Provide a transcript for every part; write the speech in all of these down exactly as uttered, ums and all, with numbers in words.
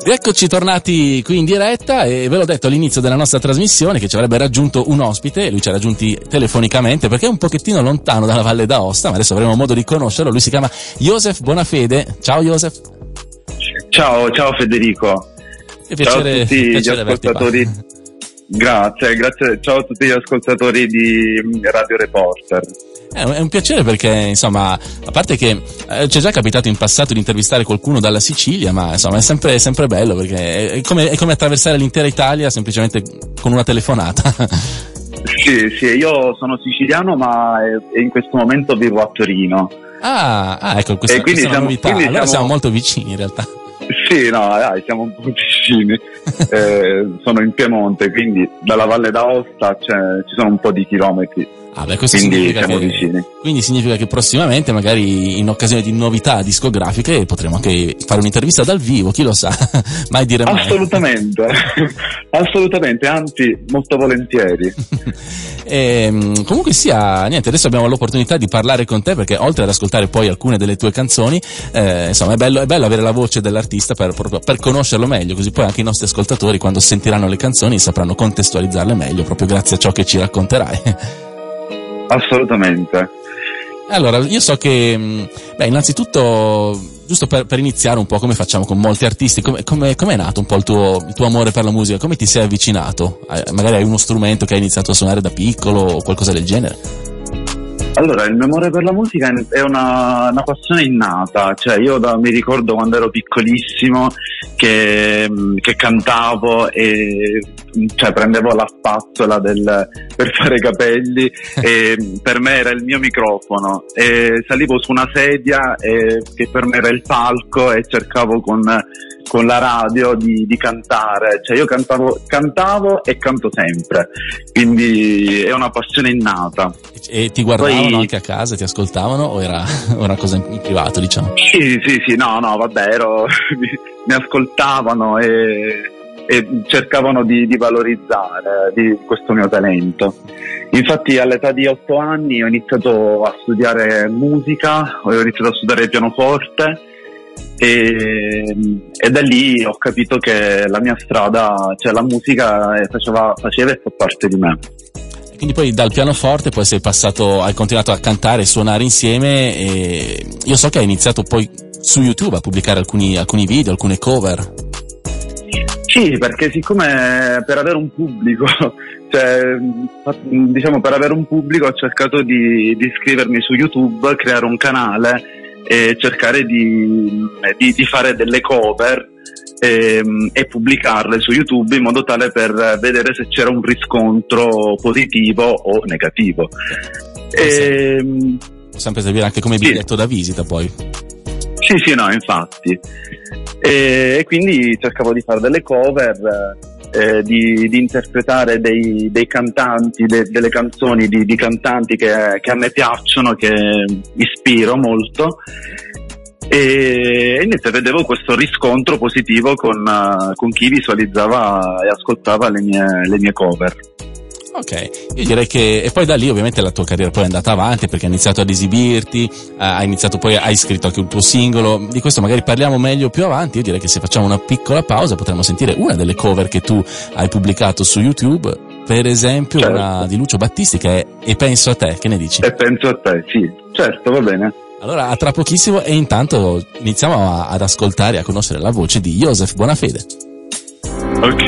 Rieccoci tornati qui in diretta e ve l'ho detto all'inizio della nostra trasmissione che ci avrebbe raggiunto un ospite, lui ci ha raggiunti telefonicamente perché è un pochettino lontano dalla Valle d'Aosta, ma adesso avremo modo di conoscerlo. Lui si chiama Joseph Bonafede. Ciao Joseph. Ciao, ciao Federico. È piacere, ciao a tutti piacere gli ascoltatori. Grazie, grazie, ciao a tutti gli ascoltatori di Radio Reporter. È un piacere perché, insomma, a parte che eh, ci è già capitato in passato di intervistare qualcuno dalla Sicilia, ma insomma è sempre, è sempre bello perché è come, è come attraversare l'intera Italia semplicemente con una telefonata. Sì, sì, io sono siciliano ma in questo momento vivo a Torino. Ah, ah ecco, questa, questa è una novità. Allora siamo... siamo molto vicini in realtà. Sì, no, dai, siamo un po' vicini. eh, sono in Piemonte, quindi dalla Valle d'Aosta cioè, ci sono un po' di chilometri. Ah, beh, questo quindi significa siamo che, vicini. Quindi significa che prossimamente, magari in occasione di novità discografiche, potremo anche fare un'intervista dal vivo, chi lo sa, mai dire mai. Assolutamente, assolutamente, anzi, molto volentieri. E, comunque sia, niente, adesso abbiamo l'opportunità di parlare con te perché oltre ad ascoltare poi alcune delle tue canzoni, eh, insomma, è bello, è bello avere la voce dell'artista per, proprio, per conoscerlo meglio, così poi anche i nostri ascoltatori, quando sentiranno le canzoni, sapranno contestualizzarle meglio, proprio grazie a ciò che ci racconterai. Assolutamente. Allora, io so che, beh, innanzitutto, giusto per, per iniziare un po' come facciamo con molti artisti, come, come, come è nato un po' il tuo, il tuo amore per la musica? Come ti sei avvicinato? Magari hai uno strumento che hai iniziato a suonare da piccolo o qualcosa del genere? Allora, il mio amore per la musica è una, una passione innata, cioè io da, mi ricordo quando ero piccolissimo che, che cantavo e cioè prendevo la spazzola del, per fare i capelli e per me era il mio microfono e salivo su una sedia e, che per me era il palco e cercavo con, con la radio di, di cantare, cioè io cantavo, cantavo e canto sempre, quindi è una passione innata. E ti guardavano Poi... anche a casa, ti ascoltavano o era una cosa in privato, diciamo? Sì, sì, sì, no, no, vabbè, ero, mi, mi ascoltavano e, e cercavano di, di valorizzare di questo mio talento. Infatti all'età di otto anni ho iniziato a studiare musica, ho iniziato a studiare pianoforte e, e da lì ho capito che la mia strada, cioè la musica faceva, faceva e fa parte di me. Quindi poi dal pianoforte poi sei passato, hai continuato a cantare e suonare insieme e io so che hai iniziato poi su YouTube a pubblicare alcuni, alcuni video, alcune cover. Sì, perché siccome per avere un pubblico, cioè diciamo per avere un pubblico ho cercato di, di iscrivermi su YouTube, creare un canale e cercare di, di, di fare delle cover E, e pubblicarle su YouTube in modo tale per vedere se c'era un riscontro positivo o negativo. E, può sempre servire anche come biglietto sì. da visita poi. Sì, sì, no, infatti. E, e quindi cercavo di fare delle cover, eh, di, di interpretare dei, dei cantanti, de, delle canzoni di, di cantanti che, che a me piacciono, che ispiro molto. E niente, vedevo questo riscontro positivo con, uh, con chi visualizzava e ascoltava le mie, le mie cover. Ok, io direi che e poi da lì ovviamente la tua carriera poi è andata avanti perché hai iniziato ad esibirti, uh, hai iniziato poi, hai scritto anche un tuo singolo, di questo magari parliamo meglio più avanti. Io direi che se facciamo una piccola pausa potremmo sentire una delle cover che tu hai pubblicato su YouTube, per esempio certo. Una di Lucio Battisti che è E penso a te, che ne dici? E penso a te, sì, certo, va bene. Allora, a tra pochissimo e intanto iniziamo a, ad ascoltare e a conoscere la voce di Joseph Bonafede. Ok.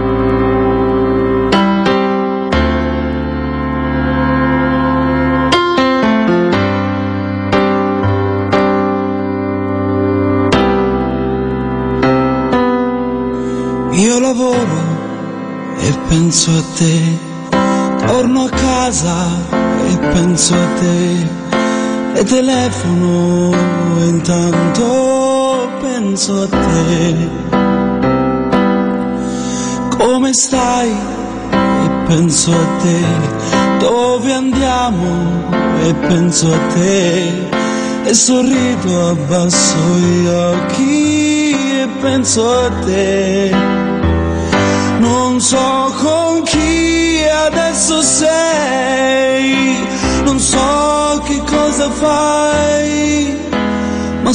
Io lavoro e penso a te, torno a casa e penso a te. E telefono e intanto penso a te. Come stai? E penso a te. Dove andiamo? E penso a te. E sorrido, abbasso gli occhi e penso a te. Non so con chi adesso sei, non so che cosa fai, ma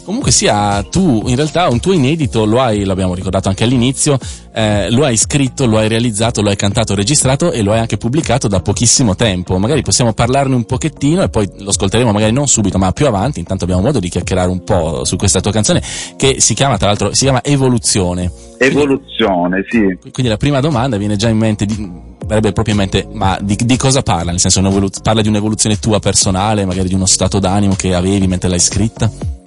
comunque sia, tu in realtà un tuo inedito lo hai, l'abbiamo ricordato anche all'inizio, eh, lo hai scritto, lo hai realizzato, lo hai cantato, registrato e lo hai anche pubblicato da pochissimo tempo. Magari possiamo parlarne un pochettino e poi lo ascolteremo magari non subito ma più avanti. Intanto abbiamo modo di chiacchierare un po' su questa tua canzone che si chiama, tra l'altro, si chiama Evoluzione. Evoluzione, sì. Quindi la prima domanda viene già in mente, di, verrebbe proprio in mente, ma di, di cosa parla? Nel senso, parla di un'evoluzione tua personale, magari di uno stato d'animo che avevi mentre l'hai scritta?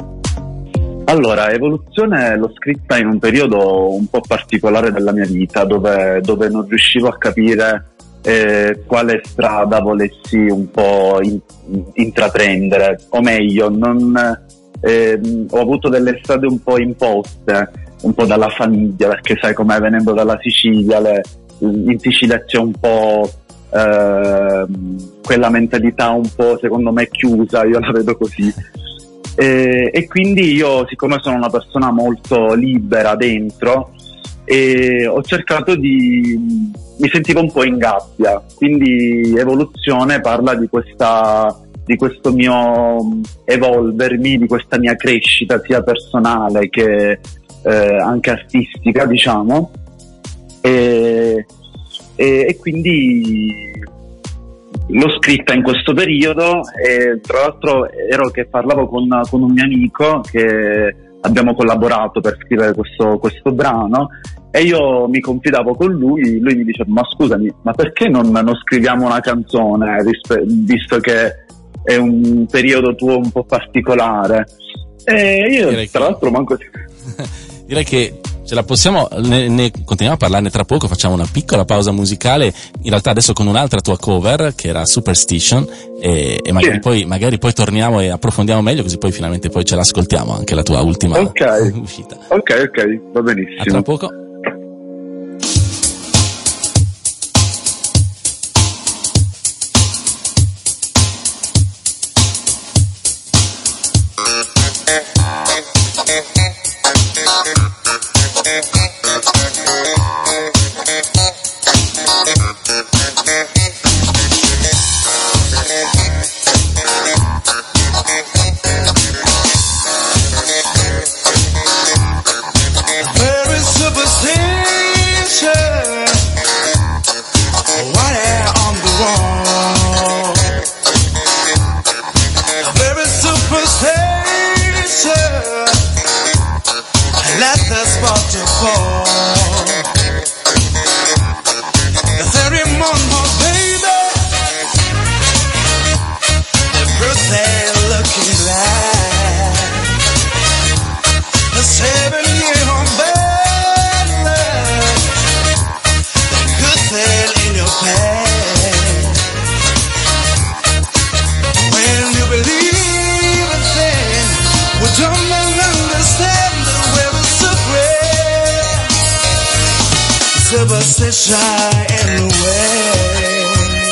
Allora, Evoluzione l'ho scritta in un periodo un po' particolare della mia vita, dove, dove non riuscivo a capire eh, quale strada volessi un po' in, intraprendere, o meglio, non, eh, ho avuto delle strade un po' imposte, un po' dalla famiglia, perché sai com'è, venendo dalla Sicilia, le, in Sicilia c'è un po' eh, quella mentalità un po', secondo me, chiusa, io la vedo così. E, e quindi io, siccome sono una persona molto libera dentro, e ho cercato di, mi sentivo un po' in gabbia, quindi Evoluzione parla di questa, di questo mio evolvermi, di questa mia crescita sia personale che eh, anche artistica, diciamo, e, e, e quindi l'ho scritta in questo periodo e tra l'altro ero che parlavo con, con un mio amico che abbiamo collaborato per scrivere questo, questo brano e io mi confidavo con lui, lui mi diceva: ma scusami, ma perché non, non scriviamo una canzone rispe- visto che è un periodo tuo un po' particolare? E io Direi tra che... l'altro manco direi che ce la possiamo, ne, ne continuiamo a parlarne tra poco, facciamo una piccola pausa musicale, in realtà adesso con un'altra tua cover che era Superstition e, e magari, sì. poi, magari poi torniamo e approfondiamo meglio, così poi finalmente poi ce l'ascoltiamo anche la tua ultima okay. uscita. Ok, ok, va benissimo. A tra poco. Superstition in the way.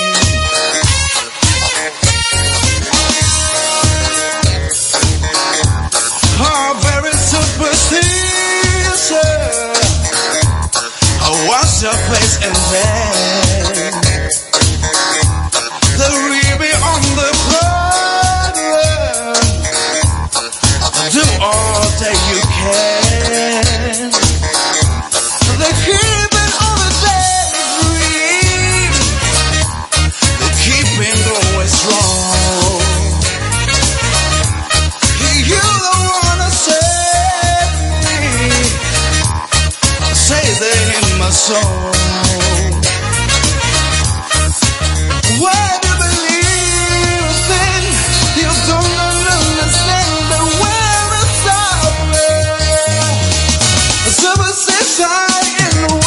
Oh, very superstition. Oh, wash your face in vain. The reaping on the blood. Do all that you can. The keep soul. Why do you believe then? You don't understand the way it's over. Superstition in the way.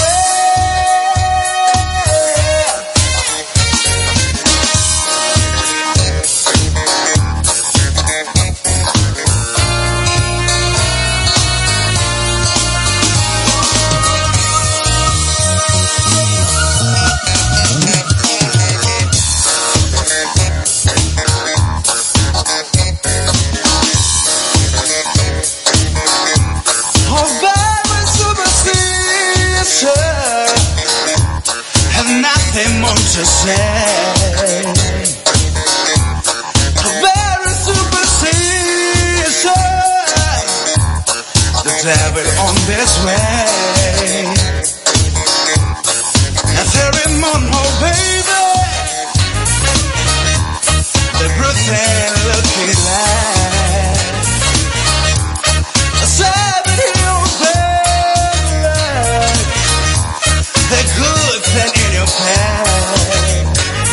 Nothing more to say. A very superstition. travel on this way. And Terry Monroe, baby, everything looking like a seven hills, baby, the good thing in your past.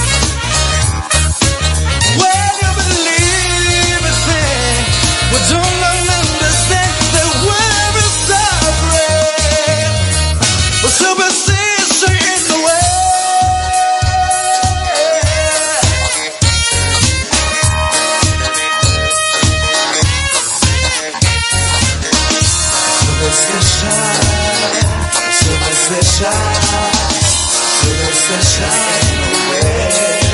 When you believe a thing, but don't understand the world is suffering, but superstition in the way. Superstition, superstition in the way.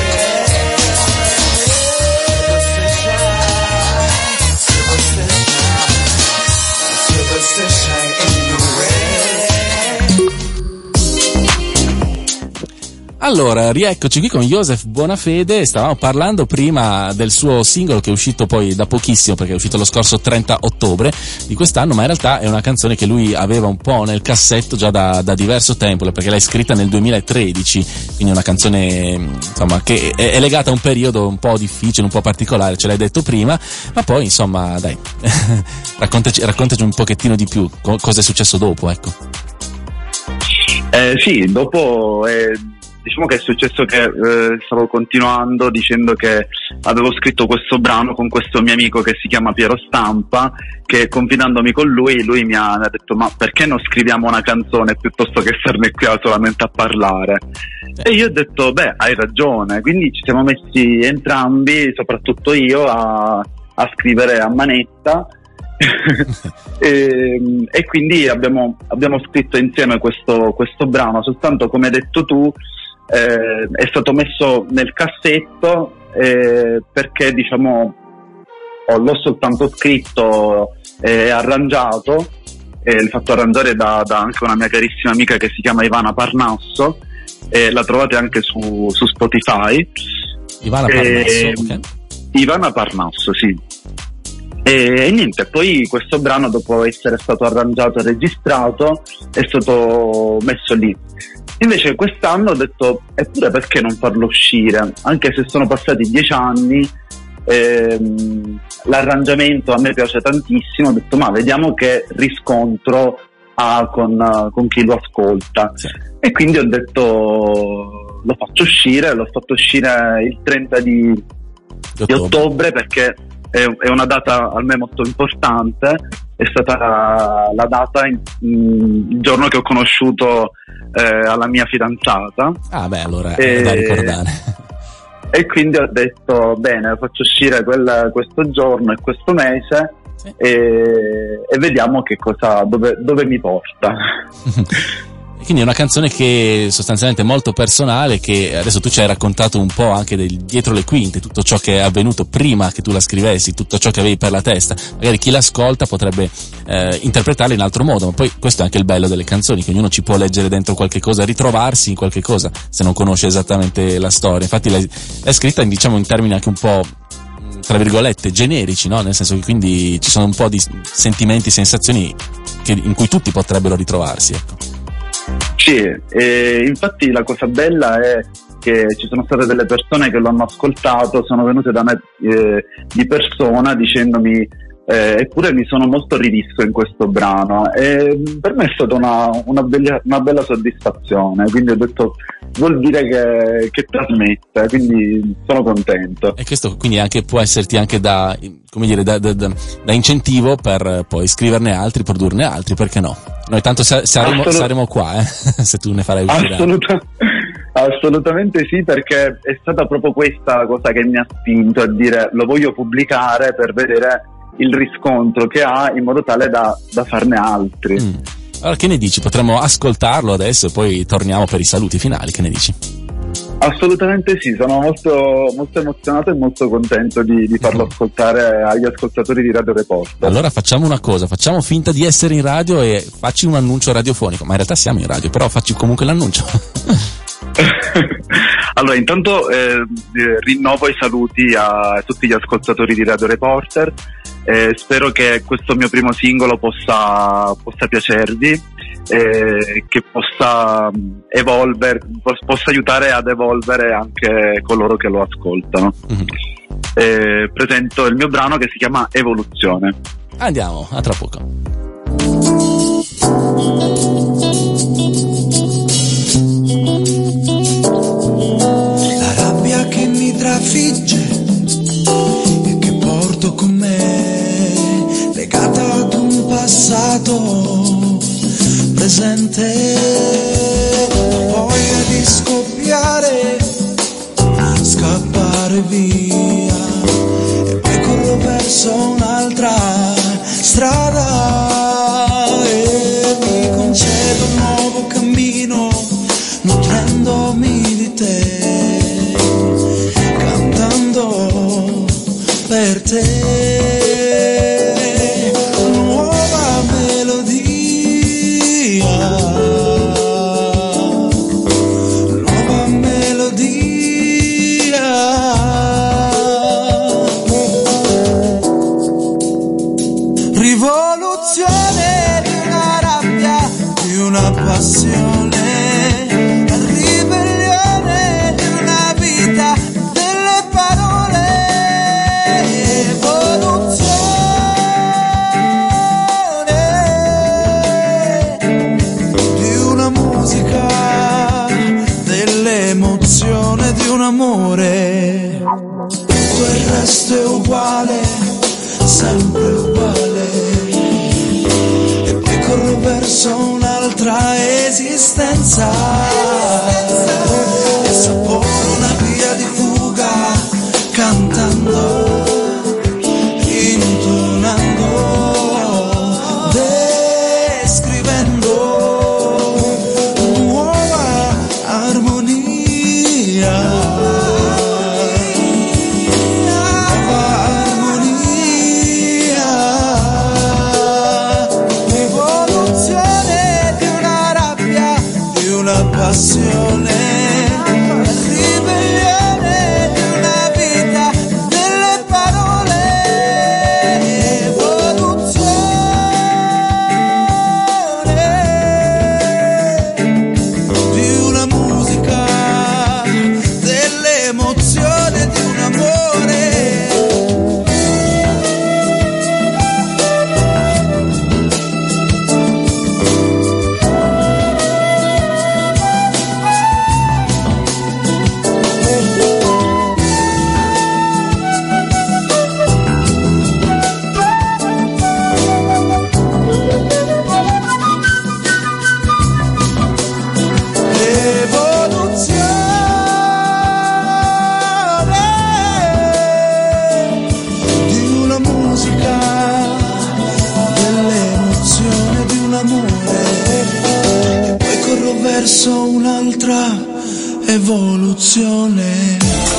Allora, rieccoci qui con Joseph Bonafede. Stavamo parlando prima del suo singolo che è uscito poi da pochissimo, perché è uscito lo scorso trenta ottobre di quest'anno, ma in realtà è una canzone che lui aveva un po' nel cassetto già da, da diverso tempo, perché l'hai scritta nel duemilatredici, quindi una canzone insomma che è, è legata a un periodo un po' difficile, un po' particolare, ce l'hai detto prima, ma poi insomma dai, raccontaci, raccontaci un pochettino di più co- cosa è successo dopo, ecco. Eh, sì, dopo... Eh... Diciamo che è successo che eh, stavo continuando dicendo che avevo scritto questo brano con questo mio amico che si chiama Piero Stampa, che confidandomi con lui, lui mi ha, mi ha detto ma perché non scriviamo una canzone piuttosto che starne qui solamente a parlare? E io ho detto beh, hai ragione, quindi ci siamo messi entrambi, soprattutto io, a, a scrivere a manetta. e, e quindi abbiamo, abbiamo scritto insieme questo, questo brano, soltanto come hai detto tu eh, è stato messo nel cassetto eh, perché diciamo oh, l'ho soltanto scritto e arrangiato, e l'ho fatto arrangiare da, da anche una mia carissima amica che si chiama Ivana Parnasso, e la trovate anche su, su Spotify. Ivana Parnasso, e, okay. Ivana Parnasso, sì. E, e niente, poi questo brano, dopo essere stato arrangiato e registrato, è stato messo lì. Invece quest'anno ho detto eppure perché non farlo uscire, anche se sono passati dieci anni, ehm, l'arrangiamento a me piace tantissimo, ho detto ma vediamo che riscontro ha con, con chi lo ascolta. Sì. E quindi ho detto lo faccio uscire, l'ho fatto uscire il trenta di, di, di ottobre perché è, è una data a me molto importante, è stata la, la data in, in, il giorno che ho conosciuto eh, alla mia fidanzata. Ah beh, allora è e, da ricordare. E quindi ho detto bene, faccio uscire quel, questo giorno e questo mese. Sì. e, e vediamo che cosa, dove, dove mi porta. Quindi è una canzone che sostanzialmente è molto personale, che adesso tu ci hai raccontato un po' anche del dietro le quinte, tutto ciò che è avvenuto prima che tu la scrivessi, tutto ciò che avevi per la testa. Magari chi l'ascolta potrebbe eh, interpretarla in altro modo, ma poi questo è anche il bello delle canzoni, che ognuno ci può leggere dentro qualche cosa, ritrovarsi in qualche cosa se non conosce esattamente la storia. Infatti l'hai, l'hai scritta in, diciamo in termini anche un po' tra virgolette generici, no? Nel senso che quindi ci sono un po' di sentimenti, sensazioni che, in cui tutti potrebbero ritrovarsi, ecco. Sì, e infatti la cosa bella è che ci sono state delle persone che lo hanno ascoltato, sono venute da me eh, di persona dicendomi eh, eppure mi sono molto rivisto in questo brano, e per me è stata una, una, bella, una bella soddisfazione, quindi ho detto vuol dire che, che trasmette, quindi sono contento. E questo quindi anche può esserti anche da, come dire, da, da, da, da incentivo per poi scriverne altri, produrne altri, perché no? Noi tanto sa- saremo, Assolut- saremo qua, eh? Se tu ne farai uscire. Assoluta- assolutamente sì, perché è stata proprio questa la cosa che mi ha spinto a dire lo voglio pubblicare per vedere il riscontro che ha, in modo tale da, da farne altri. Mm. Allora che ne dici? Potremmo ascoltarlo adesso e poi torniamo per i saluti finali, che ne dici? Assolutamente sì, sono molto, molto emozionato e molto contento di, di farlo mm. ascoltare agli ascoltatori di Radio Reporter. Allora facciamo una cosa, facciamo finta di essere in radio e facci un annuncio radiofonico, ma in realtà siamo in radio, però facci comunque l'annuncio. Allora intanto eh, rinnovo i saluti a tutti gli ascoltatori di Radio Reporter Eh, spero che questo mio primo singolo possa, possa piacervi, eh, che possa evolvere, possa aiutare ad evolvere anche coloro che lo ascoltano. Mm-hmm. Eh, presento il mio brano che si chiama Evoluzione. Andiamo, a tra poco. La rabbia che mi trafigge e che porto con me, legata ad un passato presente, voglia di scoppiare, scappare via, e poi corro verso un'altra strada e mi concedo un nuovo cammino, nutrendomi di te, cantando per te. Nuova melodia, nuova melodia, rivoluzione di una rabbia, di una passione, ribellione di una vita, delle parole, evoluzione di una musica, dell'emozione di un amore. Tutto il resto è uguale, sempre uguale, e poi corro verso un'altra esistenza, e saporo una via di fuga, cantando, intonando, descrivendo nuova armonia. Passione, ribellione di una vita, delle parole, evoluzione di una musica, dell'emozione di un amore. Verso un'altra evoluzione.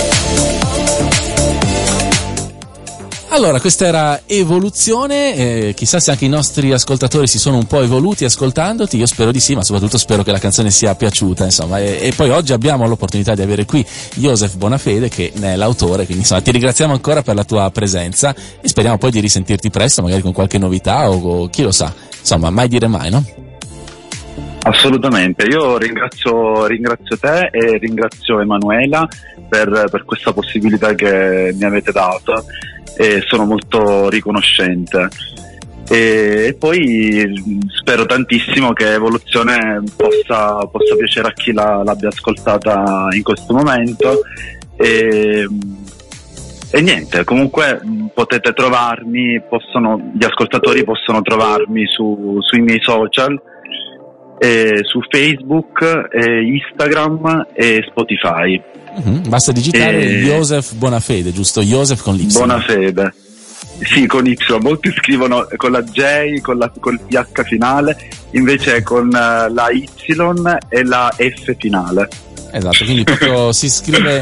Allora, questa era Evoluzione, eh, chissà se anche i nostri ascoltatori si sono un po' evoluti ascoltandoti, io spero di sì, ma soprattutto spero che la canzone sia piaciuta, insomma, e, e poi oggi abbiamo l'opportunità di avere qui Joseph Bonafede, che ne è l'autore, quindi insomma ti ringraziamo ancora per la tua presenza e speriamo poi di risentirti presto, magari con qualche novità o, o chi lo sa, insomma, mai dire mai, no? Assolutamente, io ringrazio, ringrazio te e ringrazio Emanuela per, per questa possibilità che mi avete dato e sono molto riconoscente. E, e poi spero tantissimo che Evoluzione possa, possa piacere a chi la, l'abbia ascoltata in questo momento. E, e niente, comunque potete trovarmi, possono, gli ascoltatori possono trovarmi su, sui miei social, eh, su Facebook, eh, Instagram e Spotify. Mm-hmm. Basta digitare e... Joseph Bonafede, giusto? Joseph con l'Y. Bonafede. Sì, con Y, molti scrivono con la J, con la, col P H finale, invece con uh, la Y e la F finale. Esatto, quindi proprio si scrive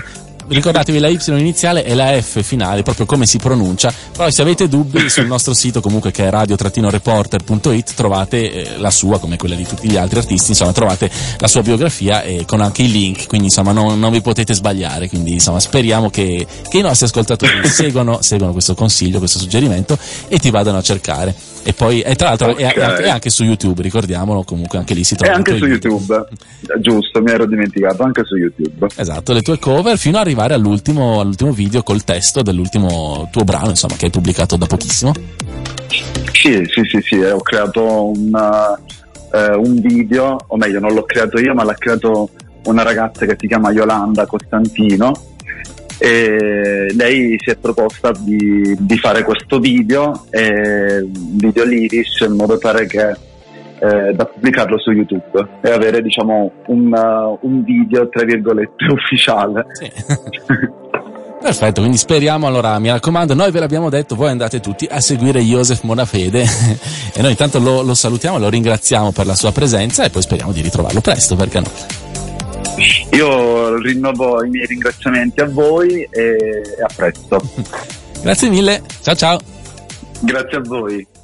ricordatevi la Y iniziale e la F finale, proprio come si pronuncia. Poi se avete dubbi sul nostro sito comunque, che è radio reporter punto it, trovate eh, la sua, come quella di tutti gli altri artisti, insomma trovate la sua biografia e con anche i link, quindi insomma non, non vi potete sbagliare, quindi insomma speriamo che, che i nostri ascoltatori seguano, seguano questo consiglio, questo suggerimento e ti vadano a cercare. E poi e tra l'altro okay. è, è, anche, è anche su YouTube, ricordiamolo, comunque anche lì si trova. È anche su YouTube, giusto, mi ero dimenticato, anche su YouTube. Esatto, le tue cover fino ad arrivare all'ultimo, all'ultimo video col testo dell'ultimo tuo brano, insomma, che hai pubblicato da pochissimo. Sì, sì, sì, sì, ho creato un, uh, un video, o meglio non l'ho creato io, ma l'ha creato una ragazza che si chiama Yolanda Costantino, e lei si è proposta di, di fare questo video, eh, un video lyrics, in modo tale che eh, da pubblicarlo su YouTube e avere, diciamo, un, uh, un video tra virgolette ufficiale. Sì. Perfetto, quindi speriamo, allora mi raccomando, noi ve l'abbiamo detto, voi andate tutti a seguire Joseph Monafede e noi intanto lo, lo salutiamo, lo ringraziamo per la sua presenza e poi speriamo di ritrovarlo presto, perché no? Io rinnovo i miei ringraziamenti a voi e a presto. Grazie mille, ciao ciao. Grazie a voi.